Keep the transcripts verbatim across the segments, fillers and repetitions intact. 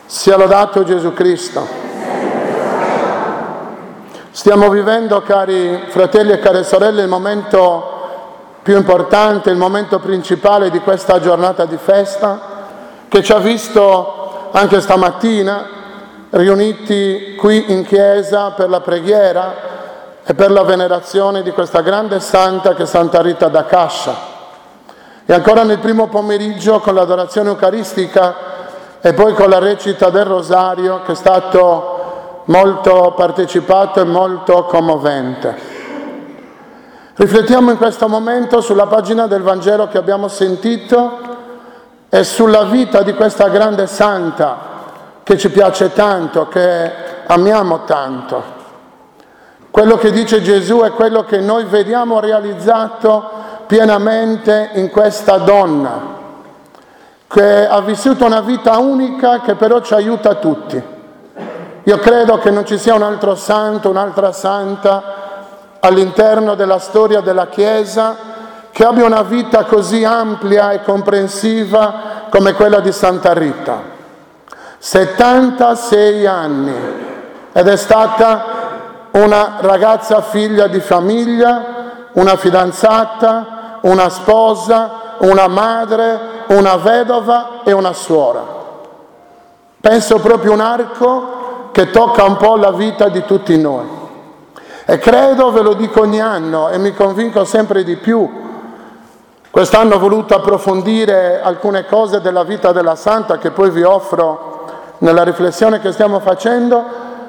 Sia lodato Gesù Cristo. Stiamo vivendo, cari fratelli e care sorelle, il momento più importante, il momento principale di questa giornata di festa, che ci ha visto anche stamattina riuniti qui in chiesa per la preghiera e per la venerazione di questa grande santa che è Santa Rita da Cascia. E ancora nel primo pomeriggio con l'adorazione eucaristica e poi con la recita del rosario, che è stato molto partecipato e molto commovente. Riflettiamo in questo momento sulla pagina del Vangelo che abbiamo sentito e sulla vita di questa grande santa che ci piace tanto, che amiamo tanto. Quello che dice Gesù è quello che noi vediamo realizzato pienamente in questa donna, che ha vissuto una vita unica che però ci aiuta tutti. Io credo che non ci sia un altro santo, un'altra santa all'interno della storia della Chiesa che abbia una vita così ampia e comprensiva come quella di Santa Rita. settantasei anni ed è stata una ragazza figlia di famiglia, una fidanzata, una sposa, una madre, una vedova e una suora. Penso proprio un arco che tocca un po' la vita di tutti noi. E credo, ve lo dico ogni anno e mi convinco sempre di più, quest'anno ho voluto approfondire alcune cose della vita della Santa che poi vi offro nella riflessione che stiamo facendo.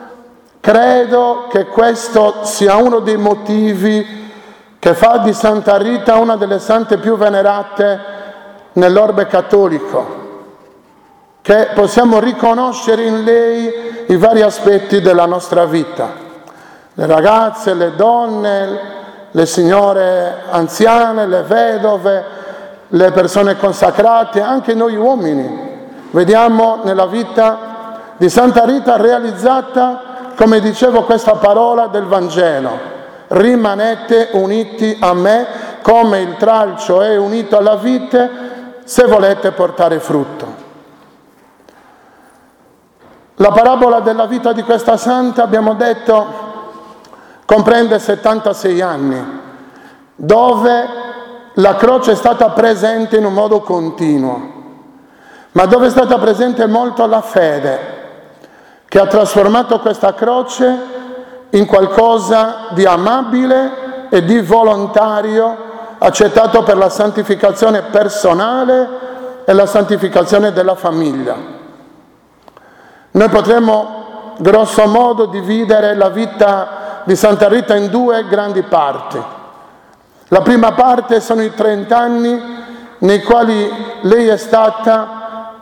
Credo che questo sia uno dei motivi che fa di Santa Rita una delle sante più venerate nell'orbe cattolico, che possiamo riconoscere in lei i vari aspetti della nostra vita. Le ragazze, le donne, le signore anziane, le vedove, le persone consacrate, anche noi uomini. Vediamo nella vita di Santa Rita realizzata, come dicevo, questa parola del Vangelo: rimanete uniti a me come il tralcio è unito alla vite, se volete portare frutto. La parabola della vita di questa santa, abbiamo detto, comprende settantasei anni, dove la croce è stata presente in un modo continuo, ma dove è stata presente molto la fede, che ha trasformato questa croce in qualcosa di amabile e di volontario, accettato per la santificazione personale e la santificazione della famiglia. Noi potremmo grosso modo dividere la vita di Santa Rita in due grandi parti. La prima parte sono i trent'anni nei quali lei è stata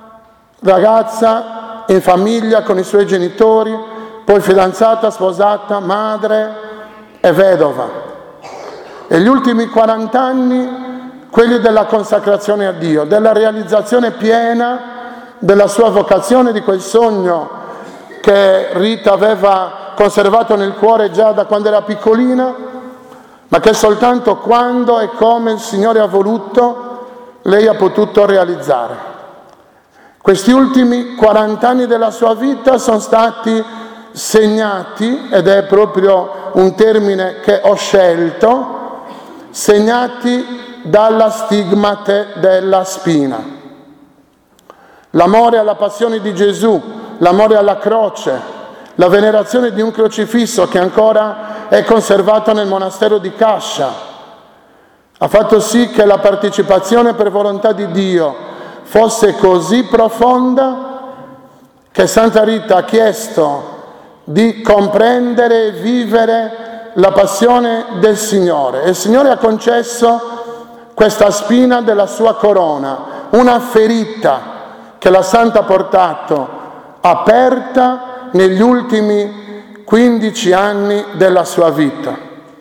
ragazza in famiglia con i suoi genitori, poi fidanzata, sposata, madre e vedova. E gli ultimi quarant'anni, quelli della consacrazione a Dio, della realizzazione piena della sua vocazione, di quel sogno che Rita aveva conservato nel cuore già da quando era piccolina, ma che soltanto quando e come il Signore ha voluto lei ha potuto realizzare. Questi ultimi quarant'anni della sua vita sono stati segnati, ed è proprio un termine che ho scelto, segnati dalla stigmate della spina. L'amore alla passione di Gesù, l'amore alla croce, la venerazione di un crocifisso che ancora è conservato nel monastero di Cascia, ha fatto sì che la partecipazione per volontà di Dio fosse così profonda che Santa Rita ha chiesto di comprendere e vivere la passione del Signore, e il Signore ha concesso questa spina della sua corona, una ferita che la Santa ha portato aperta negli ultimi quindici anni della sua vita.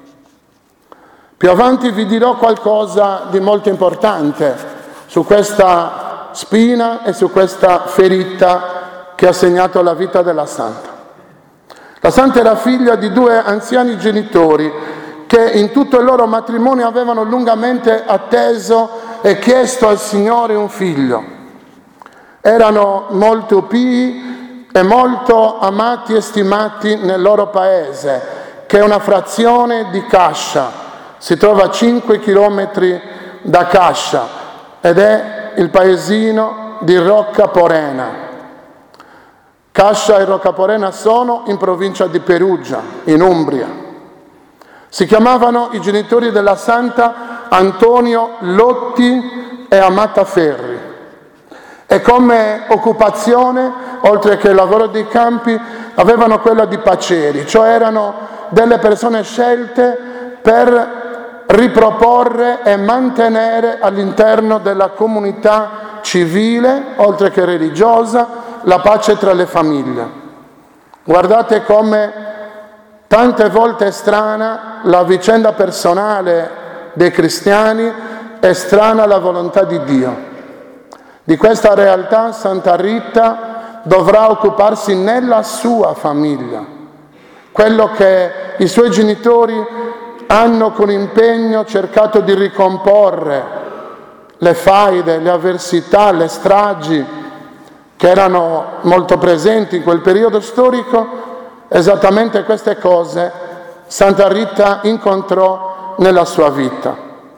Più avanti vi dirò qualcosa di molto importante su questa spina e su questa ferita che ha segnato la vita della Santa. La Santa era figlia di due anziani genitori che in tutto il loro matrimonio avevano lungamente atteso e chiesto al Signore un figlio. Erano molto pii, e molto amati e stimati nel loro paese, che è una frazione di Cascia. Si trova a cinque chilometri da Cascia ed è il paesino di Rocca Porena. Cascia e Rocca Porena sono in provincia di Perugia, in Umbria. Si chiamavano i genitori della santa Antonio Lotti e Amata Ferri. E come occupazione, oltre che il lavoro dei campi, avevano quella di paceri, cioè erano delle persone scelte per riproporre e mantenere all'interno della comunità civile, oltre che religiosa, la pace tra le famiglie. Guardate come tante volte è strana la vicenda personale dei cristiani, è strana la volontà di Dio. Di questa realtà Santa Rita dovrà occuparsi nella sua famiglia. Quello che i suoi genitori hanno con impegno cercato di ricomporre, le faide, le avversità, le stragi che erano molto presenti in quel periodo storico, esattamente queste cose Santa Rita incontrò nella sua vita.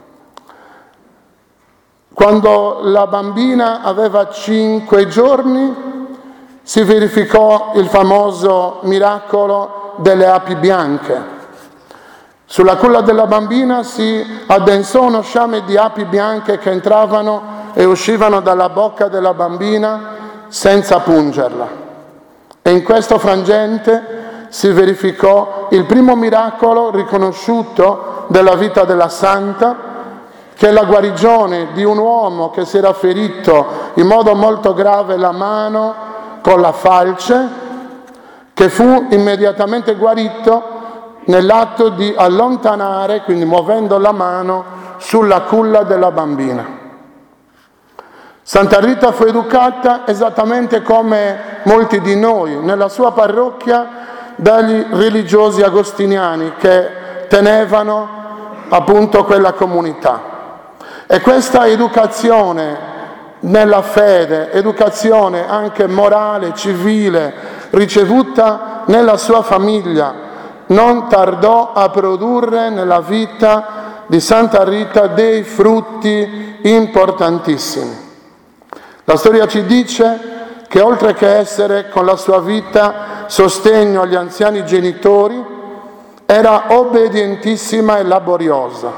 Quando la bambina aveva cinque giorni si verificò il famoso miracolo delle api bianche. Sulla culla della bambina si addensò uno sciame di api bianche che entravano e uscivano dalla bocca della bambina senza pungerla. E in questo frangente si verificò il primo miracolo riconosciuto della vita della santa, che è la guarigione di un uomo che si era ferito in modo molto grave la mano con la falce, che fu immediatamente guarito nell'atto di allontanare, quindi muovendo la mano, sulla culla della bambina. Santa Rita fu educata esattamente come molti di noi nella sua parrocchia dagli religiosi agostiniani che tenevano appunto quella comunità. E questa educazione nella fede, educazione anche morale, civile, ricevuta nella sua famiglia, non tardò a produrre nella vita di Santa Rita dei frutti importantissimi. La storia ci dice che oltre che essere con la sua vita sostegno agli anziani genitori, era obbedientissima e laboriosa.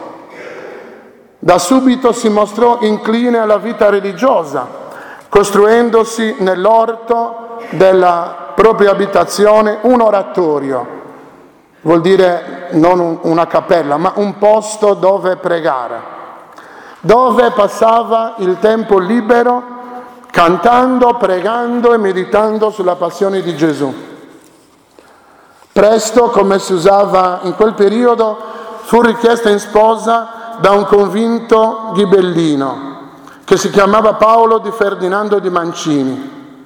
Da subito si mostrò incline alla vita religiosa, costruendosi nell'orto della propria abitazione un oratorio, vuol dire non una cappella, ma un posto dove pregare, dove passava il tempo libero cantando, pregando e meditando sulla passione di Gesù. Presto, come si usava in quel periodo, fu richiesta in sposa da un convinto ghibellino che si chiamava Paolo di Ferdinando di Mancini.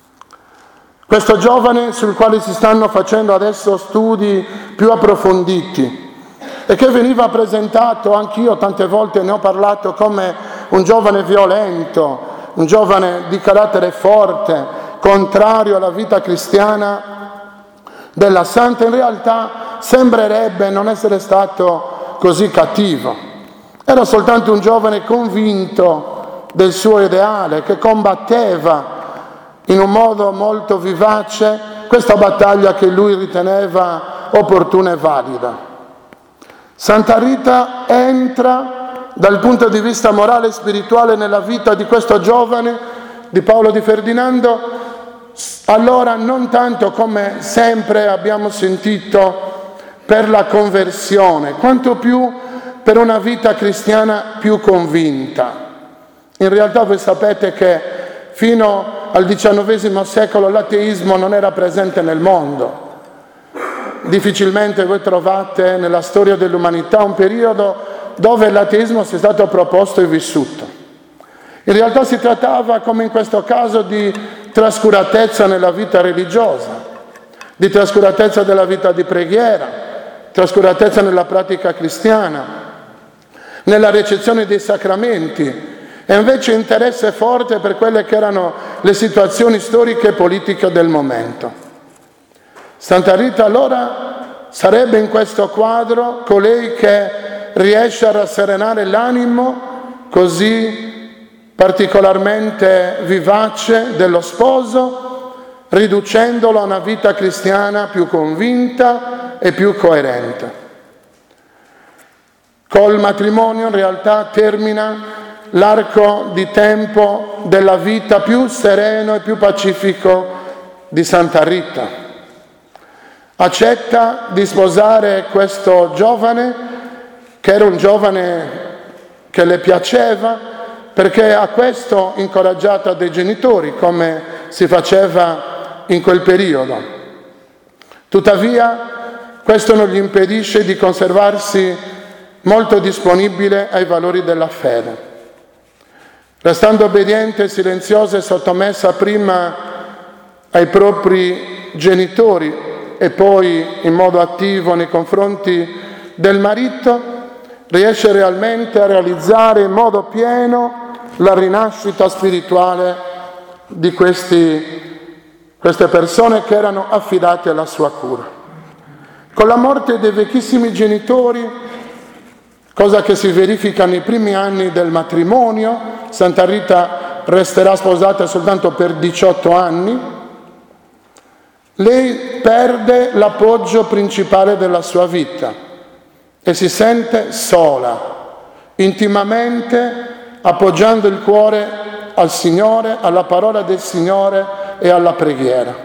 Questo giovane, sul quale si stanno facendo adesso studi più approfonditi e che veniva presentato, anch'io tante volte ne ho parlato, come un giovane violento, un giovane di carattere forte, contrario alla vita cristiana della santa, in realtà sembrerebbe non essere stato così cattivo. Era soltanto un giovane convinto del suo ideale, che combatteva in un modo molto vivace questa battaglia che lui riteneva opportuna e valida. Santa Rita entra dal punto di vista morale e spirituale nella vita di questo giovane, di Paolo di Ferdinando, allora non tanto, come sempre abbiamo sentito, per la conversione, quanto più per una vita cristiana più convinta. In realtà voi sapete che fino al diciannovesimo secolo l'ateismo non era presente nel mondo. Difficilmente voi trovate nella storia dell'umanità un periodo dove l'ateismo sia stato proposto e vissuto. In realtà si trattava, come in questo caso, di trascuratezza nella vita religiosa, di trascuratezza della vita di preghiera, trascuratezza nella pratica cristiana, nella ricezione dei sacramenti, e invece interesse forte per quelle che erano le situazioni storiche e politiche del momento. Santa Rita allora sarebbe in questo quadro colei che riesce a rasserenare l'animo così particolarmente vivace dello sposo, riducendolo a una vita cristiana più convinta e più coerente. Col matrimonio in realtà termina l'arco di tempo della vita più sereno e più pacifico di Santa Rita. Accetta di sposare questo giovane, che era un giovane che le piaceva, perché a questo incoraggiata dai genitori, come si faceva in quel periodo. Tuttavia, questo non gli impedisce di conservarsi molto disponibile ai valori della fede. Restando obbediente, silenziosa e sottomessa prima ai propri genitori e poi in modo attivo nei confronti del marito, riesce realmente a realizzare in modo pieno la rinascita spirituale di questi, queste persone che erano affidate alla sua cura. Con la morte dei vecchissimi genitori, cosa che si verifica nei primi anni del matrimonio, Santa Rita resterà sposata soltanto per diciotto anni, lei perde l'appoggio principale della sua vita e si sente sola, intimamente appoggiando il cuore al Signore, alla parola del Signore e alla preghiera.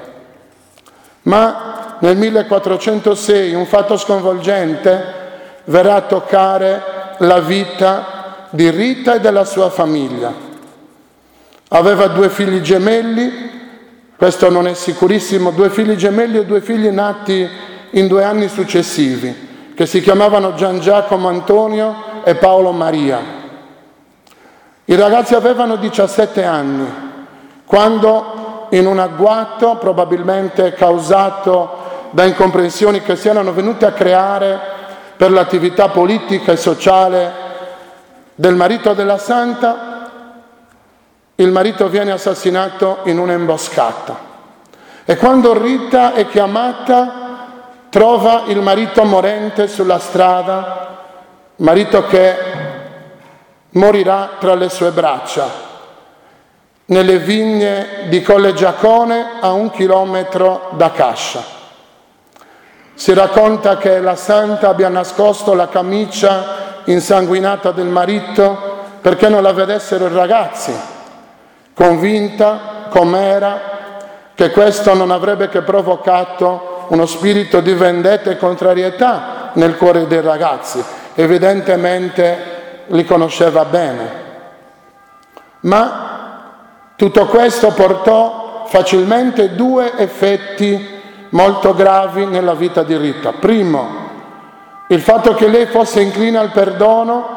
Ma nel millequattrocentosei un fatto sconvolgente verrà a toccare la vita di Rita e della sua famiglia. Aveva due figli gemelli, questo non è sicurissimo, due figli gemelli e due figli nati in due anni successivi, che si chiamavano Gian Giacomo Antonio e Paolo Maria. I ragazzi avevano diciassette anni, quando in un agguato, probabilmente causato da incomprensioni che si erano venute a creare per l'attività politica e sociale del marito della Santa, il marito viene assassinato in un'imboscata. E quando Rita è chiamata, trova il marito morente sulla strada, marito che morirà tra le sue braccia, nelle vigne di Colle Giacone a un chilometro da Cascia. Si racconta che la Santa abbia nascosto la camicia insanguinata del marito perché non la vedessero i ragazzi, convinta com'era che questo non avrebbe che provocato uno spirito di vendetta e contrarietà nel cuore dei ragazzi. Evidentemente li conosceva bene. Ma tutto questo portò facilmente due effetti molto gravi nella vita di Rita. Primo, il fatto che lei fosse incline al perdono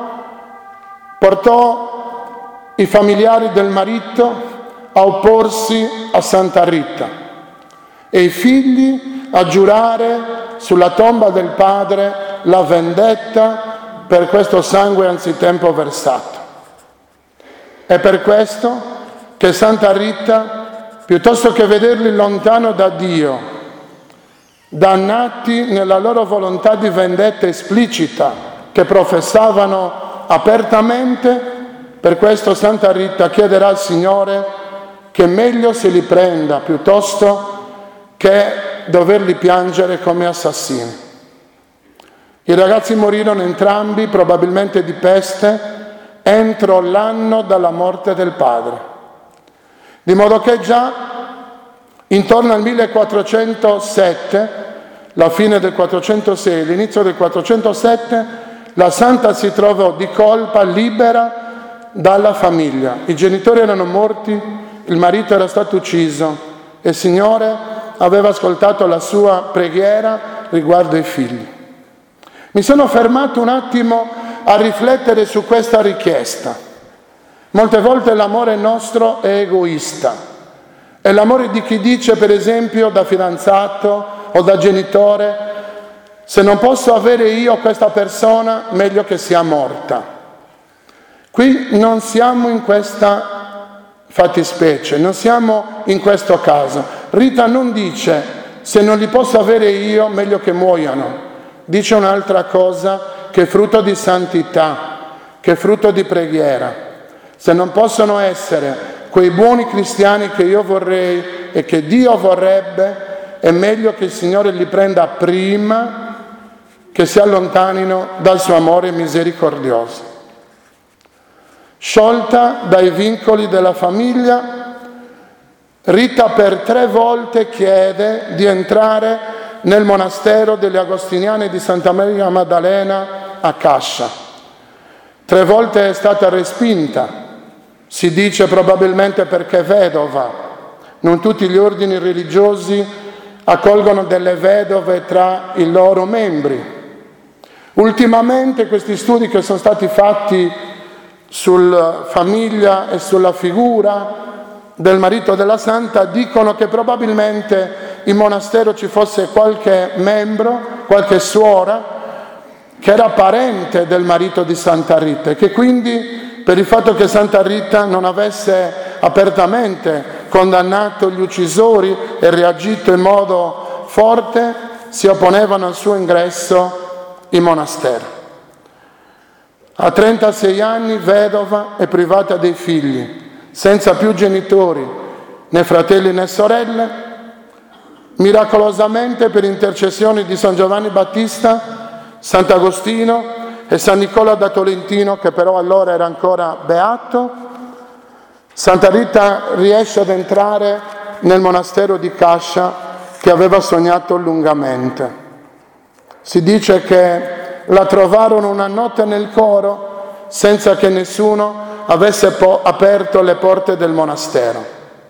portò i familiari del marito a opporsi a Santa Rita e i figli a giurare sulla tomba del padre la vendetta per questo sangue anzitempo versato. È per questo che Santa Rita, piuttosto che vederli lontano da Dio, dannati nella loro volontà di vendetta esplicita che professavano apertamente, per questo Santa Rita chiederà al Signore che meglio se li prenda piuttosto che doverli piangere come assassini. I ragazzi morirono entrambi, probabilmente di peste, entro l'anno dalla morte del padre, di modo che già intorno al millequattrocentosette, la fine del quattrocentosei, l'inizio del quattrocentosette, la Santa si trovò di colpa libera dalla famiglia. I genitori erano morti, il marito era stato ucciso e il Signore aveva ascoltato la sua preghiera riguardo ai figli. Mi sono fermato un attimo a riflettere su questa richiesta. Molte volte l'amore nostro è egoista. È l'amore di chi dice, per esempio, da fidanzato o da genitore: se non posso avere io questa persona, meglio che sia morta. Qui non siamo in questa fattispecie, non siamo in questo caso. Rita non dice: se non li posso avere io, meglio che muoiano. Dice un'altra cosa, che è frutto di santità, che è frutto di preghiera. Se non possono essere quei buoni cristiani che io vorrei e che Dio vorrebbe, è meglio che il Signore li prenda prima che si allontanino dal suo amore misericordioso. Sciolta dai vincoli della famiglia, Rita per tre volte chiede di entrare nel monastero degli Agostiniani di Santa Maria Maddalena a Cascia. Tre volte è stata respinta. Si dice probabilmente perché è vedova. Non tutti gli ordini religiosi accolgono delle vedove tra i loro membri. Ultimamente questi studi che sono stati fatti sulla famiglia e sulla figura del marito della santa dicono che probabilmente in monastero ci fosse qualche membro, qualche suora che era parente del marito di Santa Rita e che quindi, per il fatto che Santa Rita non avesse apertamente condannato gli uccisori e reagito in modo forte, si opponevano al suo ingresso in monastero. A trentasei anni, vedova e privata dei figli, senza più genitori, né fratelli né sorelle, miracolosamente per intercessioni di San Giovanni Battista, Sant'Agostino e San Nicola da Tolentino, che però allora era ancora beato, Santa Rita riesce ad entrare nel monastero di Cascia che aveva sognato lungamente. Si dice che la trovarono una notte nel coro senza che nessuno avesse po- aperto le porte del monastero.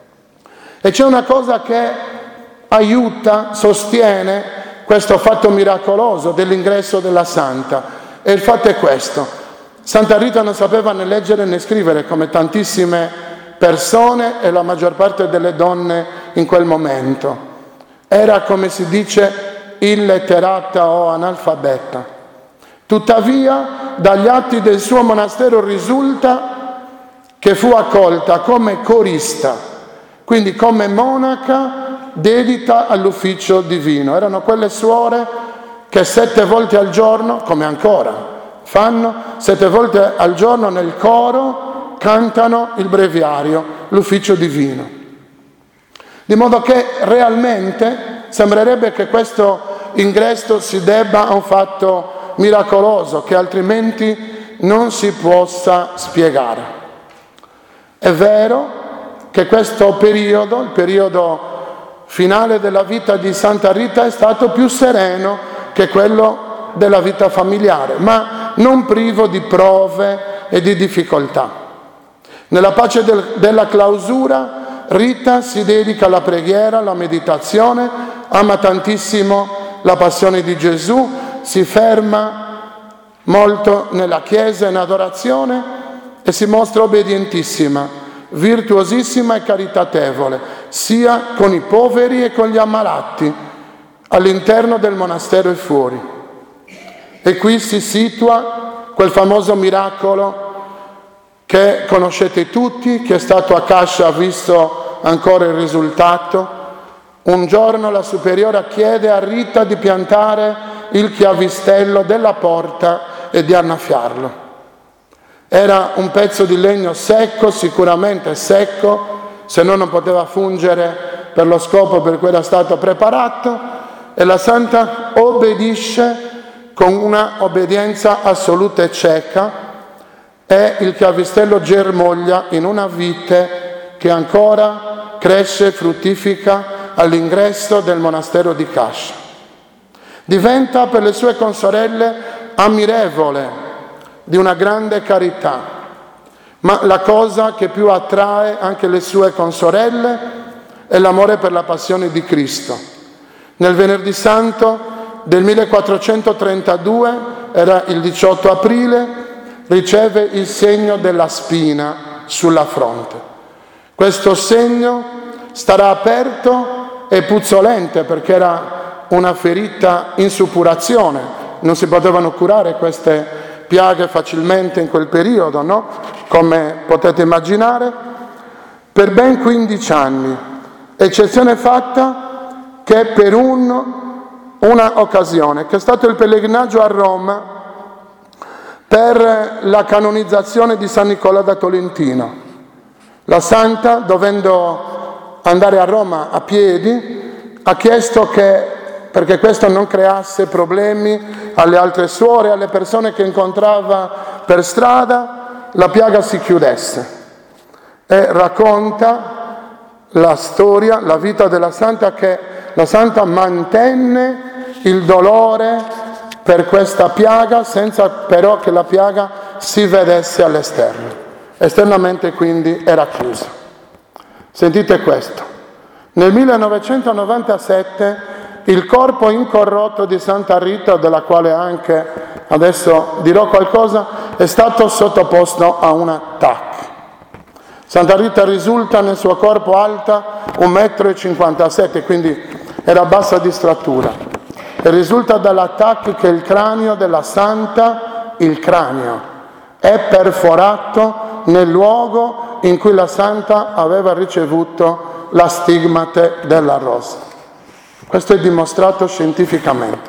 E c'è una cosa che aiuta, sostiene questo fatto miracoloso dell'ingresso della santa. E il fatto è questo: Santa Rita non sapeva né leggere né scrivere come tantissime persone e la maggior parte delle donne in quel momento. Era, come si dice, illetterata o analfabeta. Tuttavia, dagli atti del suo monastero risulta che fu accolta come corista, quindi come monaca dedita all'ufficio divino. Erano quelle suore che sette volte al giorno, come ancora fanno, sette volte al giorno nel coro cantano il breviario, l'ufficio divino. Di modo che realmente sembrerebbe che questo ingresso si debba a un fatto miracoloso che altrimenti non si possa spiegare. È vero che questo periodo, il periodo finale della vita di Santa Rita, è stato più sereno che quello della vita familiare, ma non privo di prove e di difficoltà. Nella pace del, della clausura, Rita si dedica alla preghiera, alla meditazione, ama tantissimo la passione di Gesù, si ferma molto nella chiesa in adorazione e si mostra obbedientissima, virtuosissima e caritatevole, sia con i poveri e con gli ammalati, all'interno del monastero e fuori. E qui si situa quel famoso miracolo che conoscete tutti, che è stato a Cascia, ha visto ancora il risultato. Un giorno la superiora chiede a Rita di piantare il chiavistello della porta e di annaffiarlo. Era un pezzo di legno secco, sicuramente secco, se no non poteva fungere per lo scopo per cui era stato preparato, e la santa obbedisce con una obbedienza assoluta e cieca, e il chiavistello germoglia in una vite che ancora cresce e fruttifica all'ingresso del monastero di Cascia. Diventa per le sue consorelle ammirevole, di una grande carità, ma la cosa che più attrae anche le sue consorelle è l'amore per la passione di Cristo. Nel venerdì santo del millequattrocentotrentadue, era il diciotto aprile, riceve il segno della spina sulla fronte. Questo segno starà aperto e puzzolente perché era una ferita in suppurazione, non si potevano curare queste piaghe facilmente in quel periodo, no? Come potete immaginare. per ben quindici anni, eccezione fatta che per un, una occasione, che è stato il pellegrinaggio a Roma per la canonizzazione di San Nicola da Tolentino. La Santa, dovendo andare a Roma a piedi, ha chiesto che, perché questo non creasse problemi alle altre suore, alle persone che incontrava per strada, la piaga si chiudesse. E racconta la storia, la vita della Santa, che la Santa mantenne il dolore per questa piaga senza però che la piaga si vedesse all'esterno. Esternamente quindi era chiusa. Sentite questo. Nel millenovecentonovantasette il corpo incorrotto di Santa Rita, della quale anche adesso dirò qualcosa, è stato sottoposto a una T A C. Santa Rita risulta nel suo corpo alta un metro e cinquantasette, quindi era bassa di statura. E risulta dalla T A C che il cranio della Santa, il cranio, è perforato nel luogo in cui la Santa aveva ricevuto la stigmate della rosa. Questo è dimostrato scientificamente.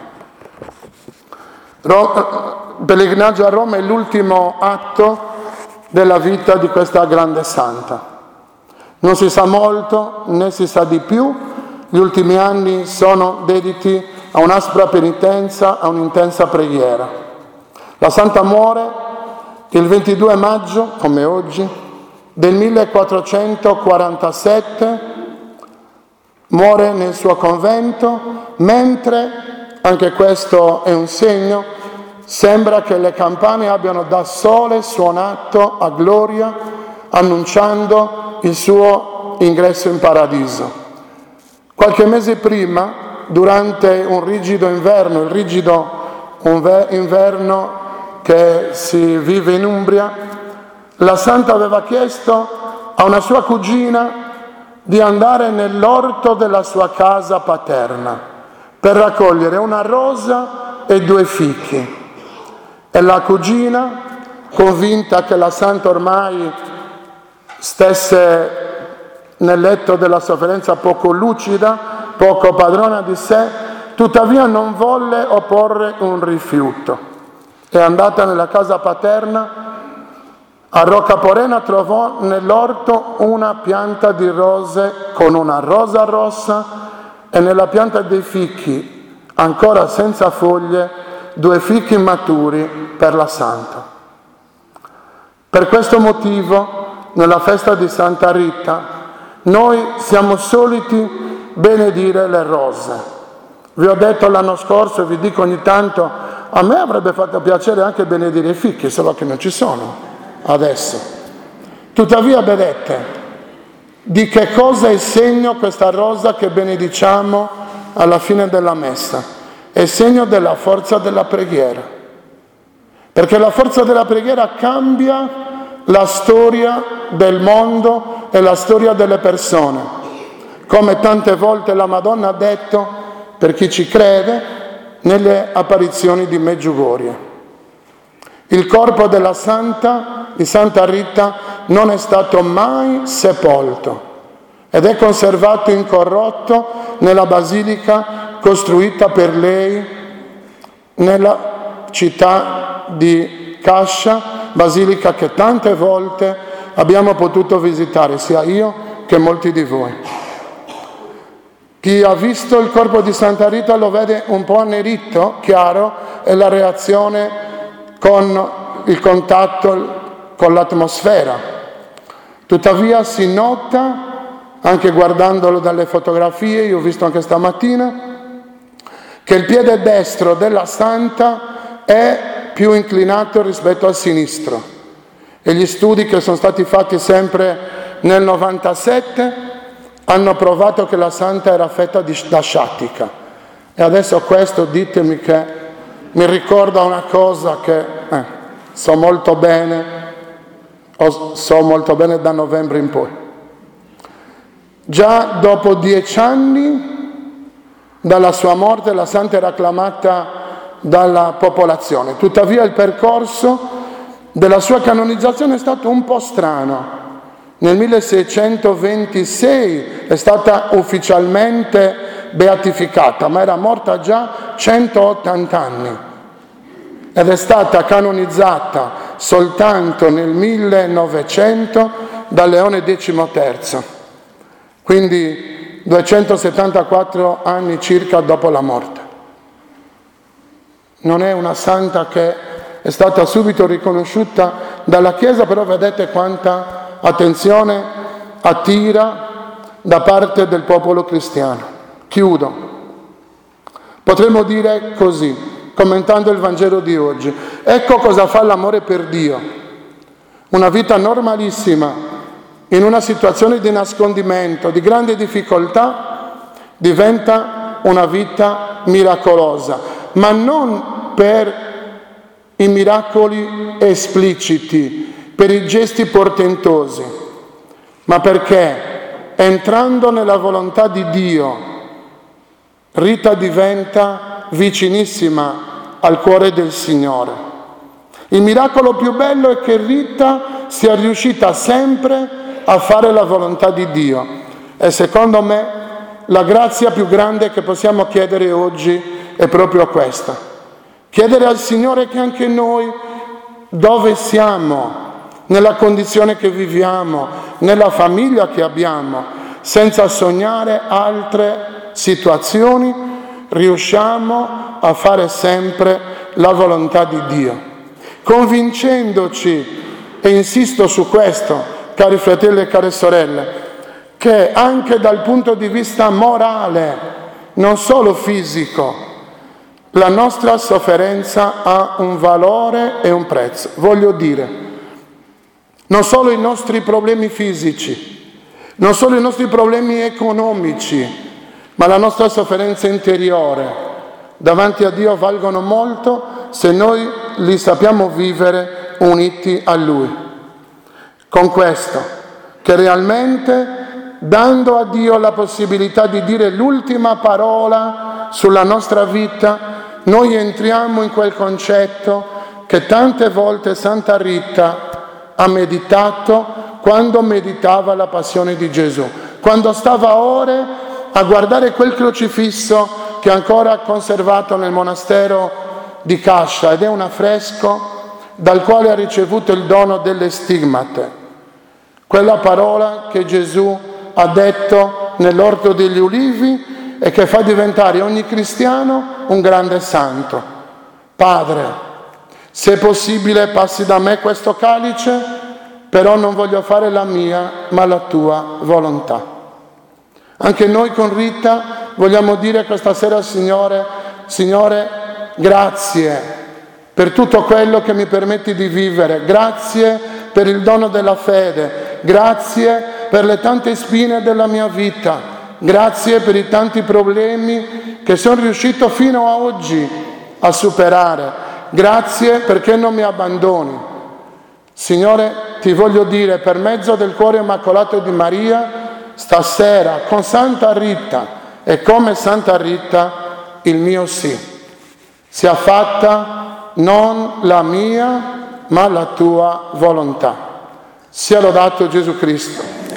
Il pellegrinaggio a Roma è l'ultimo atto della vita di questa grande Santa. Non si sa molto, né si sa di più. Gli ultimi anni sono dediti a un'aspra penitenza, a un'intensa preghiera. La Santa muore il ventidue maggio, come oggi, del millequattrocentoquarantasette, muore nel suo convento, mentre, anche questo è un segno, sembra che le campane abbiano da sole suonato a gloria, annunciando il suo ingresso in paradiso. Qualche mese prima, durante un rigido inverno, il rigido inverno che si vive in Umbria, la Santa aveva chiesto a una sua cugina di andare nell'orto della sua casa paterna per raccogliere una rosa e due fichi. E la cugina, convinta che la Santa ormai stesse nel letto della sofferenza poco lucida, poco padrona di sé, tuttavia non volle opporre un rifiuto. È andata nella casa paterna, a Roccaporena trovò nell'orto una pianta di rose con una rosa rossa e nella pianta dei fichi, ancora senza foglie, due fichi maturi per la Santa. Per questo motivo, nella festa di Santa Rita, noi siamo soliti benedire le rose. Vi ho detto l'anno scorso e vi dico ogni tanto, a me avrebbe fatto piacere anche benedire i fichi, solo che non ci sono adesso. Tuttavia, vedete, di che cosa è segno questa rosa che benediciamo alla fine della messa? È segno della forza della preghiera. Perché la forza della preghiera cambia la storia del mondo e la storia delle persone. Come tante volte la Madonna ha detto, per chi ci crede, nelle apparizioni di Medjugorje. Il corpo della Santa, di Santa Rita, non è stato mai sepolto ed è conservato incorrotto nella basilica costruita per lei nella città di Cascia, basilica che tante volte abbiamo potuto visitare, sia io che molti di voi. Chi ha visto il corpo di Santa Rita lo vede un po' annerito, chiaro, è la reazione con il contatto con l'atmosfera. Tuttavia si nota, anche guardandolo dalle fotografie, io ho visto anche stamattina, che il piede destro della Santa è più inclinato rispetto al sinistro. E gli studi che sono stati fatti sempre nel novantasette hanno provato che la Santa era affetta di, da sciatica. E adesso questo ditemi che mi ricorda una cosa che eh, so molto bene, o so molto bene da novembre in poi. Già dopo dieci anni dalla sua morte la Santa era acclamata dalla popolazione. Tuttavia il percorso della sua canonizzazione è stato un po' strano. Nel milleseicentoventisei è stata ufficialmente beatificata, ma era morta già centottanta anni ed è stata canonizzata soltanto nel millenovecento da Leone decimoterzo, quindi duecentosettantaquattro anni circa dopo la morte. Non è una santa che è stata subito riconosciuta dalla Chiesa, però vedete quanta attenzione attira da parte del popolo cristiano. Chiudo. Potremmo dire così, commentando il Vangelo di oggi: ecco cosa fa l'amore per Dio. Una vita normalissima, in una situazione di nascondimento, di grande difficoltà, diventa una vita miracolosa, ma non per i miracoli espliciti, per i gesti portentosi, ma perché entrando nella volontà di Dio, Rita diventa vicinissima al cuore del Signore. Il miracolo più bello è che Rita sia riuscita sempre a fare la volontà di Dio, e secondo me la grazia più grande che possiamo chiedere oggi è proprio questa: chiedere al Signore che anche noi, dove siamo, nella condizione che viviamo, nella famiglia che abbiamo, senza sognare altre situazioni, riusciamo a fare sempre la volontà di Dio, convincendoci, e insisto su questo, cari fratelli e care sorelle, che anche dal punto di vista morale, non solo fisico, la nostra sofferenza ha un valore e un prezzo. Voglio dire, non solo i nostri problemi fisici, non solo i nostri problemi economici, ma la nostra sofferenza interiore davanti a Dio valgono molto se noi li sappiamo vivere uniti a Lui. Con questo, che realmente, dando a Dio la possibilità di dire l'ultima parola sulla nostra vita, noi entriamo in quel concetto che tante volte Santa Rita ha meditato quando meditava la passione di Gesù, quando stava ore a guardare quel crocifisso che è ancora conservato nel monastero di Cascia, ed è un affresco dal quale ha ricevuto il dono delle stigmate, quella parola che Gesù ha detto nell'orto degli ulivi e che fa diventare ogni cristiano un grande santo: Padre, se è possibile passi da me questo calice, però non voglio fare la mia ma la tua volontà. Anche noi con Rita vogliamo dire questa sera al Signore: Signore, grazie per tutto quello che mi permetti di vivere, grazie per il dono della fede, grazie per le tante spine della mia vita, grazie per i tanti problemi che sono riuscito fino a oggi a superare, grazie perché non mi abbandoni. Signore, ti voglio dire, per mezzo del cuore immacolato di Maria, stasera con Santa Rita e come Santa Rita, il mio sì sia fatta non la mia ma la tua volontà. Sia lodato Gesù Cristo.